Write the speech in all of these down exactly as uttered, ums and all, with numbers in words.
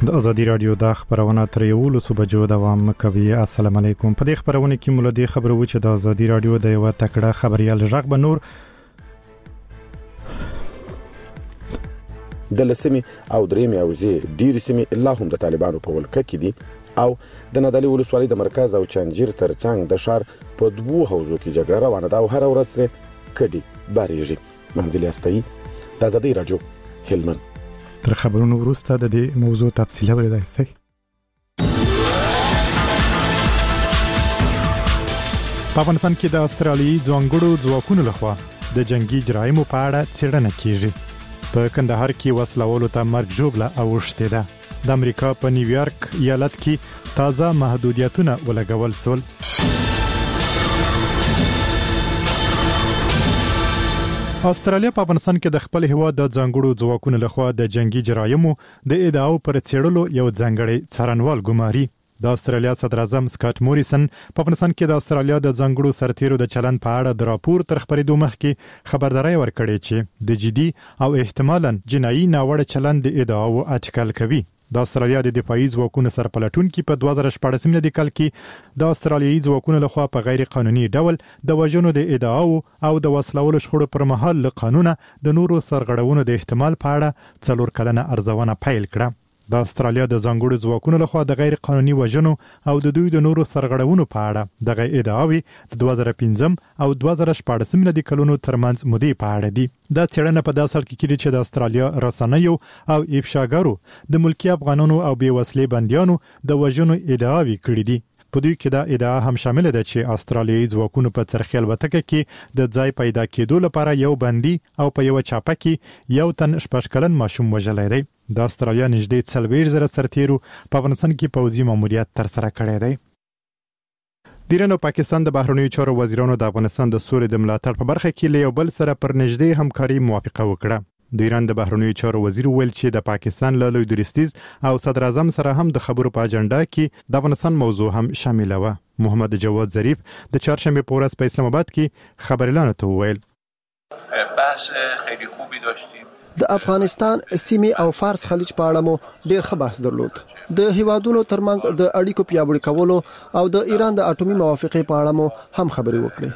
د ازادي رادیو د خبرونه تر یولسو بجو دوام کوي. السلام علیکم. په دې خبرونه کې مولدي خبرو چې د ازادي رادیو د یو تکړه خبريال ژغ بنور د لسمي او درېمي او زی ډیر سیمه الله هم د طالبانو په ولکه کې دي او د نادعلي ولسوالۍ د مرکز او چنجیر ترڅنګ د شهر په دوه حوزو کې جګړه روانه ده او هر ورځ تر کډي باریږي. محمد الیاستای د ازادي رادیو هلمند. تر خبرونو وروسته د دې موضوع تفصیل ورته شي. په افغانستان کې د استرالیي ځوانګړو ځواکونو لخوا د جنگي جرایمو په اړه څېړنه کیږي. په کندهار کې وسلوالو ته مرګ ژوبله اوښتې ده. د امریکا په نیویارک ایالت کې تازه محدودیتونه ولګول شول. استرالیا په افغانستان کې د خپل هیواد د ځانګړو ځواکونو لخوا د جنگي جرایمو د ادعاو پر څېړلو یو ځانګړی څارنوال ګماري. د استرالیا صدر اعظم سکاټ موریسن په افغانستان کې د استرالیا د ځانګړو سرتیرو د چلن په اړه د راپور تر خبرېدو مخکې خبرداري ورکړې چې د جدي او احتمالاً جنایي ناوړه چلن د ادعاو اټکل کوي. د استرالیا د دفاعي ځواکونو سرپلټونکو په دوه زره شپږ میلادي کال کې د استرالیایي ځواکونو لخوا په غیر قانوني ډول د وژنو د ادعاو او د وسلوالو شخړو پر مهال له قانونه د نورو سرغړونو د احتمال په اړه څلور کلنه ارزونه پیل کړه. د استرالیا د ځانګړو ځواکونو لخوا د غیر قانوني وژنو او د دوی د نورو سرغړونو په اړه دغه ادعاوي د دوه زره پنځم او دوه زره شپږ میلادي کلونو ترمنځ مودې په اړه دي. دا څېړنه په داسې حال کې کېږي چې د استرالیا رسنیو او افشاګرو د ملکی افغانانو او بې وسلې بنديانو د وژنو ادعاوي کړې دي. په دوی کې دا ادعا هم شامل ده چې استرالیایي ځواکونو په څرخي الوتکه کې د ځای پیدا کېدو لپاره یو بندي او په یو چاپه کې یو تن شپږ کلن ماشوم وژلی دی. د استرالیا نږدې څلوېښت زره سرتیرو په افغانستان کې پوځي ماموریت ترسره کړی دی. د ایران او پاکستان د بهرنیو چارو وزیرانو د افغانستان د سولې د ملاتړ په برخه کې له یو بل سره پر نږدې همکاري موافقه وکړه. د ایران د بهرنیو چارو وزیر ویل چې د پاکستان له لوی درستیز او صدر اعظم سره هم د خبرو په اجنډا کې د افغانستان موضوع هم شامل و. محمد جواد ظریف د چهارشنبه په ورځ په اسلام آباد کې خبريالانو ته وویل بحث خیلی خوبی داشتیم. د افغانستان سیمه او فارس خلیج په اړه مو ډیر ښه بحث درلود. د هیوادونو ترمنځ د اړیکو پیاوړي کولو او د ایران د اټومي موافقې په اړه مو هم خبرې وکړې.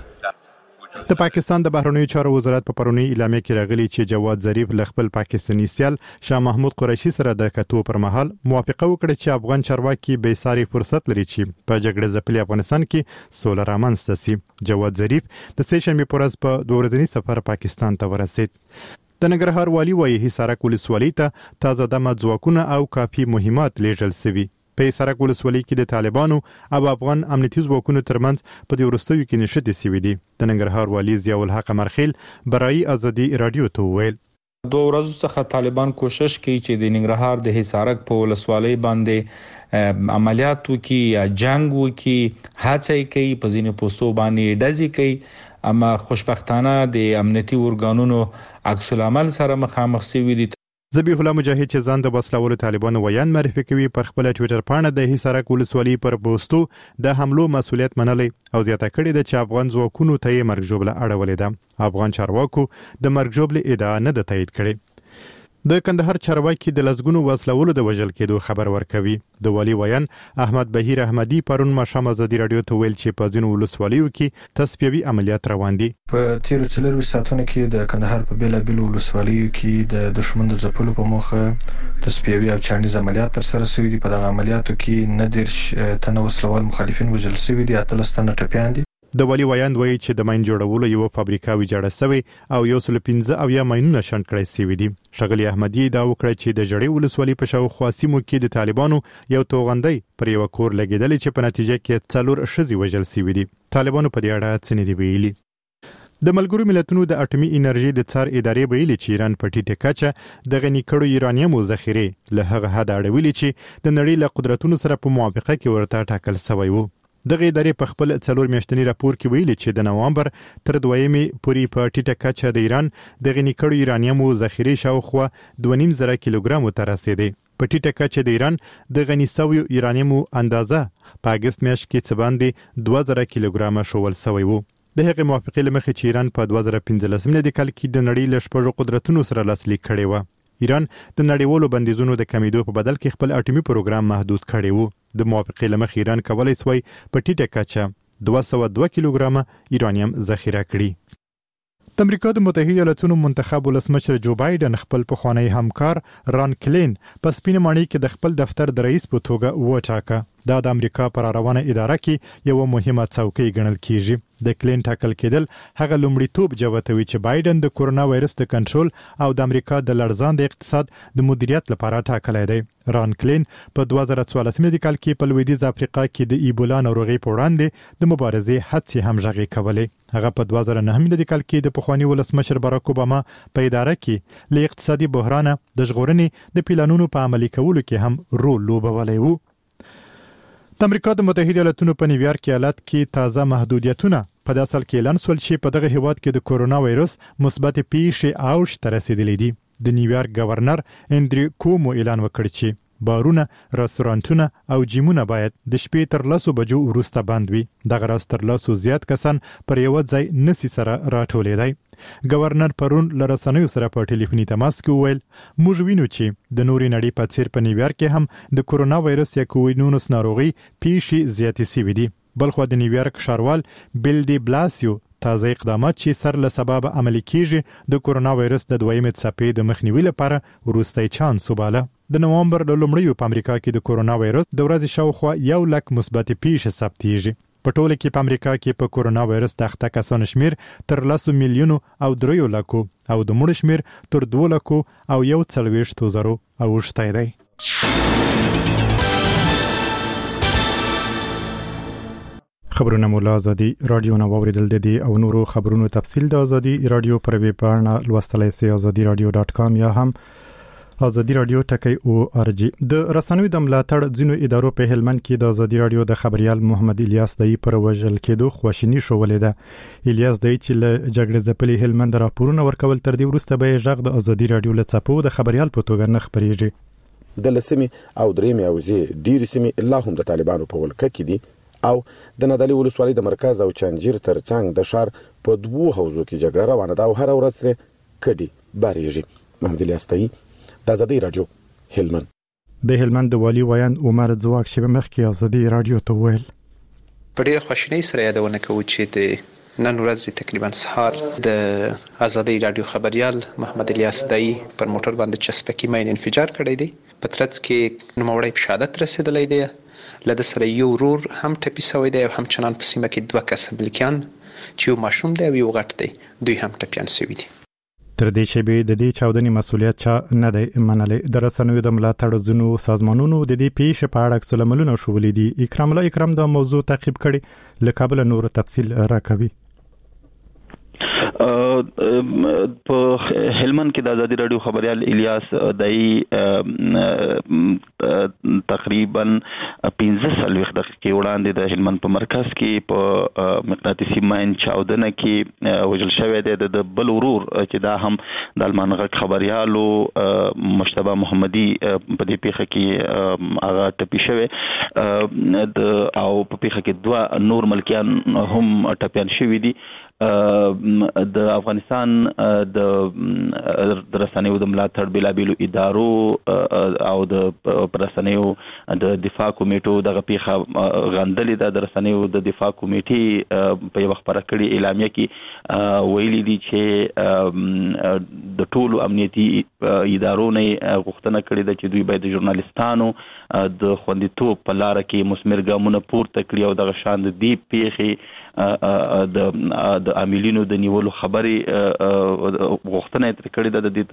د پاکستان د بهرنیو چارو وزارت په پرونی اعلامیه کې راغلی چې جواد ظریف له خپل پاکستاني سیال شاه محمود قریشي سره د کتو پر مهال موافقه وکړه چې افغان چارواکي به ساري فرصت لري چې په جګړه ځپلي افغانستان کې سوله رامنځته شي. جواد ظریف د سه شنبه په ورځ په دوه ورځني سفر پاکستان ته ورسید. د ننګرهار والي وایي حصارک ولسوالۍ ته تازه دمه ځواکونه او کافي مهمات لیږل شوي. په حصارک ولسوالۍ کې د طالبانو او افغان امنیتي ځواکونو ترمنځ په دې وروستیو کې نښتې شوي دي. د ننګرهار والي ضیاء الحق مرخیل برای ازادي رادیو ته وویل دوه ورځې څخه طالبان کوشش کوي چې د ننګرهار د حصارک په ولسوالۍ باندې عملیات وکړي یا جنگ وکړي، هڅه کوي په ځینې پوسټو باندې ډزې کوي، اما خوشبختانه د امنیتي ارګانونو عکس العمل سره مخامخ شوي دي. ذبیح الله مجاهد چې ځان د وسلوالو طالبانو ویان معرفي کوي پر خپل ټوئیټر پاڼه د حصارک ولسوالۍ پر پوسټو د حملو مسؤلیت منلي او زیاته کړې ده چې افغان ځواکونو ته یې مرګ ژوبله اړولې ده. افغان چارواکو د مرګ ژوبلې ادعا نه ده تایید کړې. د کندهار چارواکي د لزګونو وسلوالو د وژل کېدو خبر ورکوي. د والي ویان احمد بهیر احمدي پرون مشام ازادي رادیو ته ویل چې په ځینو ولسوالیو کې تصفیوي عملیات روان دي. په تیر څلور ساعتونو کې د کندهار په بیلابیلو ولسوالیو کې د دښمن د ځپلو په موخه تصفیوي او چانیز عملیات ترسره شوي دي. په دغه عملیاتو کې نه دیرش تنه وسلوال مخالفین وژل شوي دي، اتلس تنه ټپیان دي. د والي ویان وایي چې د ماین جوړولو یو فابریکه ویجاړه شوې او یو سل پنځه او یا ماینونه شنډ کړي شوي دي. ښاغلي احمدي دا وکړه چې د جړې ولسوالۍ په شاوخوا سیمو کې د طالبانو یو توغندۍ پر یو کور لګیدل چې په نتیجه کې څلور ښځې وژل شوي دي. طالبانو په دې اړه څه نه دي ویلي. د ملګرو ملتونو د اټومي انرژي د څار ادارې ویلي چې ایران په ټیټه کچه د غني کړو یورانیم ذخیره له هغه حد اړولې چې د نړۍ له قدرتونو سره په موافقه کې ورته ټاکل شوی وو. دغه ادارې په خپل څلور میاشتنی راپور کې ویلي چې د نوامبر تر دویمې پورې په ټیټه کچه د ایران د غني کړو یورانیم ذخیره شاوخوا دوه نیم زره کیلوګرام ته رسیدي. په ټیټه کچه د ایران د غني شوی یورانیم اندازه په اگست میاشت کې څه باندې دوه زره کیلوګرام شول شوی وو. د هغې موافقې لمخې چې ایران په دوه زره پنځلس میلادي کال کې د نړۍ له شپږو قدرتونو سره لاسلیک کړی و. ایران د نړیوالو بندیزونو د کمیدو په بدل کې خپل اټومي پروګرام محدود کړی وو. د موافقې لمخ ایران کولای شوی په ټیټه کچه دوه سوه دوه کیلوګرامه یورانیم ذخیره کړي. د امریکا د متحده ایالاتونو منتخب ولسمشر جو بایدن خپل پخوانی همکار ران کلین په سپینه ماڼۍ کې د خپل دفتر د رئیس په توګه وټاکه. دا د امریکا پر روانه اداره کې یو مهمه څوکۍ ګڼل کیږي. د کلین ټاکل کېدل هغه لومړیتوب جوتوي چې بایدن د کورونا وایرس د کنټرول او د امریکا د لړزاند اقتصاد د مدیریت لپاره ټاکلی دی. ران کلین په دوه زره څوارلس میلادي کال کې په لویدیځ افریقا کې د ایبولا ناروغي په وړاندې د مبارزې هڅې همغږي کولې. هغه په دوه زره نهه میلادي کال کې د پخوانی ولسمشر باراک اوباما په اداره کې له اقتصادي بحران د ژغورنې د پلانونو په عملي کولو کې هم رول لوبولی وو. د امریکا د متحده ایالاتونو په نیویارک ایالت کې تازه محدودیتونه په داسې حال کې اعلان شول چې په دغه هیواد کې د کورونا وایرس مثبت پیښې اوج ته رسیدلې دي. د نیویارک گورنر اندریو کومو اعلان وکړ چې بارونه، رستورانتونه او جیمونه باید د شپې تر لسو بجو وروسته بند وي. دغه راز تر لسو زیات کسان پر یو ځای نسی سره راټولېدای. گورنر پرون له رسنیو سره په ټلیفوني تماس کې وویل موږ وینو چې د نورې نړۍ په څیر په نیویارک کې هم د کورونا وایرس یا کووډ نولس ناروغي پیښې زیاتې شوې دي. بلخو د نیویارک ښاروال بیل دی بلاسیو تازه اقدامات چې سر له سبب عملي کیږي د کورونا وایرس د دویمې څپې د مخنیوي لپاره وروستی چانس وباله. د نوامبر له لومړیو په امریکا کې د کورونا وایرس د ورځې شاوخوا یو لک مثبت پیښې ثبتېږي. په ټوله کې په امریکا کې په کورونا وایرس د اخته کسانو شمیر تر لسو میلیونو او دریو لکو او د مړو شمیر تر دوه لکو او یو څلوېښتو زرو اوښتی دی. خبرونه مولا ازادي رادیو نو اوریدل دي او نورو خبرونو تفصیل د ازادي رادیو پر ویب پاڼه لوستلای سي ازادي رادیو ډاټ کام یا هم ازادي رادیو ټکی او ار جی. د رسنوي د ملاتړ ځینو ادارو په هلمند کې د ازادي رادیو د خبريال محمد الیاس دای پر وژل کېدو خواشینی شولې ده. الیاس دای چې له جګړې ځپلي هلمند راپورونه ورکول تر دې وروسته به ژغ د ازادي رادیو له څپو د خبريال په توګه نه خبريږي. د لسمي او درېمي او زی ډیر سیمه الله هم د طالبانو په ولکه کې دي او د نادعلي ولسوالۍ د مرکز او چنجیر ترڅنګ د شهر په دوه حوزو کې جګړه روانه ده او هر ورځ تر کډي باریږي. محمد الیاس دای د ازادي رادیو هلمند. د هلمند د والی ویان عمر ځواک شبه مخ کې ازادي رادیو ته ویل په ډېر خوشنۍ سره یادونه کوي چې د نن ورځ تقریبا سهار د ازادي رادیو خبريال محمد الیاس دای پر موټر باندې چسپکی ماین انفجار کړی دی. په ترڅ کې نوموړی په شهادت رسیدلی دی. لده سره یو ورور هم ټپي شوی دی او هم چنان په سیمه کې دوه کسه بلکیان چې یو ماشوم دی او یو غټ دی دوی هم ټپیان شوي دي. تر دې شیبې د دې چاودنې مسولیت چا نه دی منلی. د رسنیو د ملاتړ ځینو سازمانونو د دې پیښې په اړه عکس العملونه ښودلي دي. اکرام الله اکرام د موضوع تعقیب کړي له کابل نور تفصیل راکوي. په هلمند کې د ازادي رادیو خبريال الیاس دای تقریبا پنځه سلويخ دقیقې وړاندې د هلمند په مرکز کې په مقناطیسي ماین چاودنه کې وژل شوی دی. د بل ورور چې دا هم د المانغه خبريالو مشتبه محمدي په دې پیښه کې هغه ټپي شوی او په پیښه کې دوه نور ملکیان هم ټپيان شوي دي. د افغانستان د رسنیو د ملاتړ بلابلو ادارو او د رسنیو د دفاع کمیټو دغه پیښه غندلې ده. د رسنیو د دفاع کمیټې په یو خبره کړي اعلامیه کې ویلي دي چې د ټولو امنیتي ادارو نه غوښتنه کړې ده چې دوی باید د ژورنالیستانو د خوندیتوب په لار کې مثمر ګامونه پورته کړي او دغه شان د دې پیښې د د عاملینو د نیولو خبرې غوښتنه تر کړې ده. د دې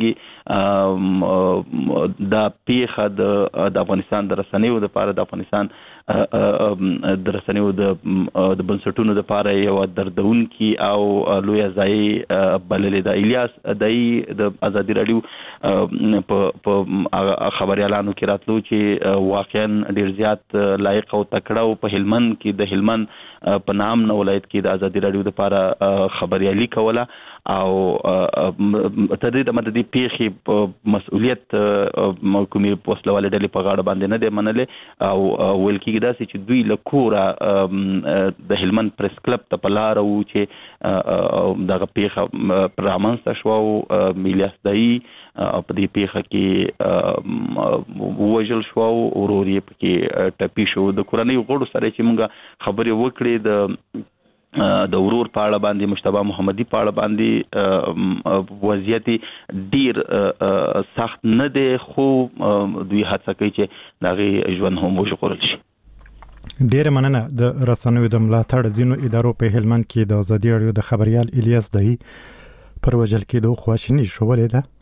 ترڅنګ دا پیښه د افغانستان د رسنیو لپاره د افغانستان د رسنیو د د بنسټونو لپاره یو دردونکي او لوی ځای بللې ده. الیاس دای د ازادي رادیو په خبريالانو کې راتلو چې واقعا ډیر زیات لایق او تکړه او په هلمند کې د هلمند په نام نه ولایت کې د ازادي رادیو لپاره خبريالي کوله او تدې د مددي پیخي مسؤلیت محکومي پوسټلواله ډلې په غاړه باندې نه دی منلې او ویل کېږي دا چې دوی له کوره د هلمند پریس کلب ته په لار وو چې دغه پیخه پرامنسته شو او میلیاس دای په دې پیخه کې وژل شو او ورور یې پکې ټپي شو. د کورنۍ غړو سره چې موږ خبرې وکړې د د ورور په اړه باندې مشتبه محمدي په اړه باندې وضعیت ډیر سخت نه دی خو دوی هڅه کوي چې دغه ژوند هم وژغورل شي. ډیر مننه. د رسنیو د ملاتړ ځینو ادارو په هلمند کې د ازادي رادیو د خبريال الیاس دای پر وجل کېدو خواشینی شولې ده.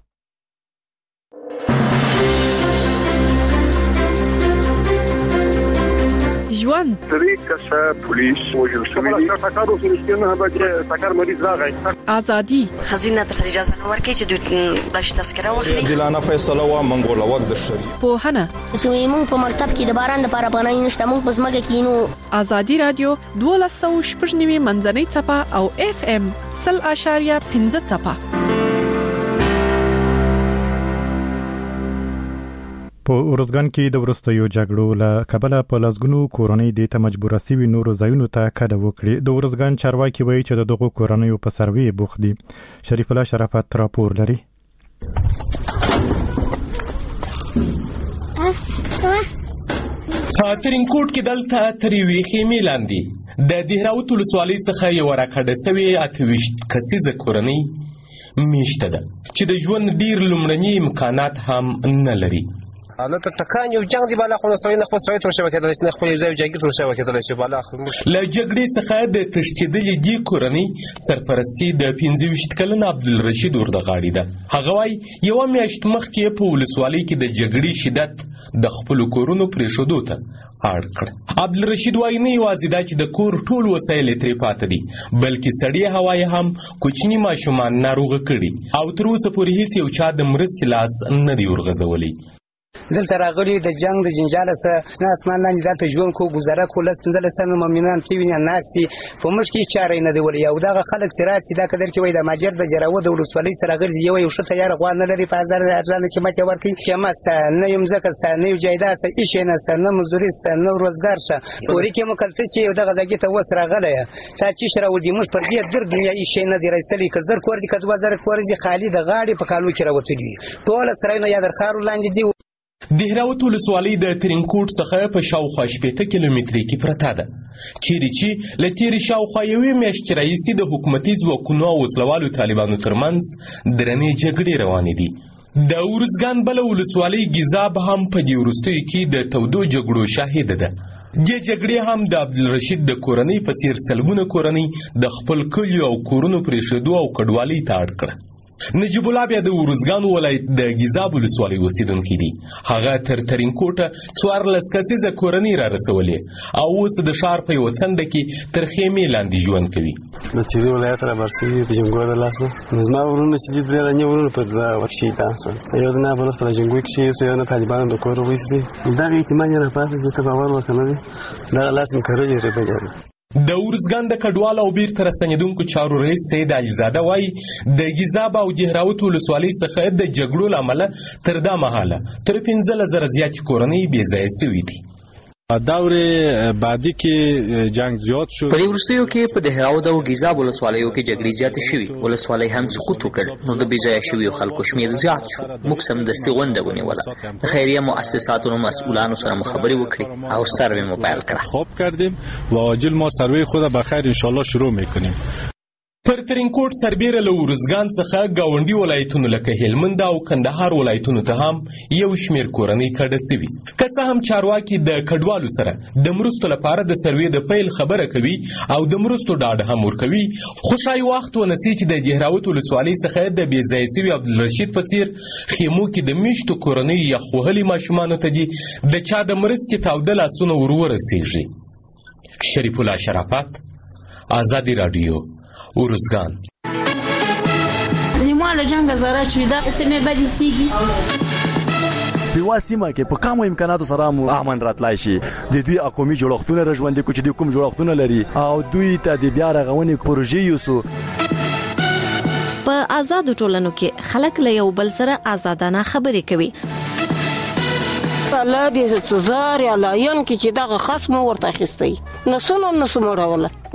ژوند درې کسه پولیس وژل شوی دي. ټاکارو سره نه هغه ټاکار مریض راغی. ازادي خزینه تر اجازه نه ورکړي چې دوی بلش تذکره واخلي. دلانه فیصله وا منګول وخت د شری په هنه چې موږ په مکتب کې د باران د پاره پناه نشته موږ په سمګه کې نو ازادي رادیو دوه سوه شپږ نوي منځنۍ چپه او اف ام صفر اشاریه پنځه چپه. په اورزګان کې د ورستیو جګړو له کبله په لاسګونو کورنۍ د ته مجبور سوي نورو ځایونو ته کډه وکړي. د اورزګان چارواکي وایي چې دغه کورنۍ په سروي بوخ دي. شریف الله شرافت راپور لري. په ترینکوټ کې دلته تریوي خیمې لاندې د دهراوت ولسوالۍ څخه یو راکډه سوي اتويشت کسیزه کورنۍ میشته ده چې د ژوند ډیر لومړني امکانات هم نه لري. البته تکان یو جنگ دی بالا خو نو نه خو سوي تر شوکه د لسنه خو یو ځای جګی تر شوکه د لسه بالا خو له جګړې څخه د تشدید دی کورنۍ سرپرستی د پنځه ویشت کلن عبدالرشید ورده غاړي ده. هغه وايي یو میاشت مخکې په ولسوالۍ کې د جګړې شدت د خپل کورونو پرې شودو ته اړ کړ. عبدالرشید وايي نه یوازې دا چې د کور ټول وسایل ترې پاتې دي بلکې سړی هوای هم کوچنی ماشومان ناروغ کړي او تر اوسه پورې هیڅ یو چا د مرستې لاس نه دی ورغځولی. دلته راغلي د جنگ د جنجال سره نه اسمان لاندې دلته ژوند کو گزاره کوله ستندل سره مؤمنان کې ویني ناشتي په مشکې چاره نه دی ولې او دغه خلک سراسي دا قدر کې وای د ماجر د جراوه د ولسوالۍ سره غرض یو یو شته یار غوا نه لري په هزار ارزانه کې ماته ورکي چې مسته نه یم زکه ست نه یو جایداد ست هیڅ نه ست نه مزدوري ست نه روزګار شه اوري کې مکلته چې دغه دغه ته وس راغله تا چې شره ودی مش پر دې در دنیا هیڅ نه دی راستلې کزر کور دي کدو در کور دي خالی د غاړي په کالو کې راوتلی ټول سره نه یاد خارو لاندې دی. دهراوت ولسوالۍ د ترینکوټ څخه په شاوخوا شپېته کیلومتري کې پرته ده چیرې چې له تیرې شاوخوا یوې میاشتې راهیسې د حکومتي ځواکونو او وسلوالو طالبانو ترمنځ درنې جګړې روانې دي. د اورزګان بله ولسوالۍ ګیزاب هم په دې وروستیو کې د تودو جګړو شاهده ده. دې جګړې هم د عبدالرشید د کورنۍ په څیر سلګونه کورنۍ د خپل کلیو او کورونو پرېښودو او کډوالۍ ته اړ کړه. نجیب الله بیا د اورزګان ولایت د ګیزاب ولسوالۍ اوسیدونکی دی. هغه تر ترینکوټه څوارلس کسیزه کورنۍ را رسولې او اوس د ښار په یوه څنډه کې تر خیمې لاندې ژوند کوي. د تیرې ولایت را بر سوي په جنګو د لاسه زما ورونه چې دي درې دانې ورونه په دا ورشهیدان شول. یو د نابلس په جنګو کې شهید شو یو نه طالبانو د کور وایستې دغه احتمال یې راپاتې چې ته باور وکړه نه دی دغه لاس مې کرلې رېبلې. د اورزګان د کډوال او بیرته راستنېدونکو چارو رئیس سید عليزاده وايي د ګیزاب او دهراوت ولسوالۍ څخه د جګړو له امله تر دا مهاله تر پنځلس زره زیاتې کورنۍ بې ځایه سوي دي. دور بعدی کې جنگ زیات شو. په دې وروستیو کې په دهراوت او ګیزاب ولسوالیو کې جګړې زیاتې شوې. ولسوالۍ هم سقوط وکړ نو د بې ځایه شویو خلکو شمېر زیات شو. موږ سمدستي غونډه ونیوله د خیریه مؤسساتو مسؤلانو سره مو خبرې وکړې او سروې مو پیل کړه. خوب کردیم و عاجل ما سروې خود بخیر ان شاء الله شروع میکنیم. پر ترینکوټ سربیره له اورزګان څخه گاونډي ولایتونو لکه هلمند او کندهار ولایتونو ته هم یو شمیر کورنۍ کډه سوي. که څه هم چارواکي د کډوالو سره د مرستو لپاره د سروې د پیل خبره کوي او د مرستو ډاډ هم ورکوي خو شای وخت ونسي چې د دهراوت ولسوالۍ څخه د بې ځایه سوي عبدالرشید په څیر خیمو کې د میشتو کورنیو یخ وهلي ماشومانو ته دي د چا د مرستې تاوده لاسونه ور ورسیږي. شریف الله شرافت، آزادی رادیو، اورزګان. نیماله جنگ زاره چوی دا سمه بدی سیگی په واسمه کې په کوم امکاناتو سره مو امن راتلای شي د دوی اقومي جوړښتونه رژوندې کوچ د کوم جوړښتونه لري او دوی ته د بیا رغونې پروژې یوسو. په آزادو ټولنو کې خلک له یو بل سره آزادانه خبرې کوي. الله دې زار یا لاین کې چې دغه خصم ورته اخیستی نو سونه نو سموړوله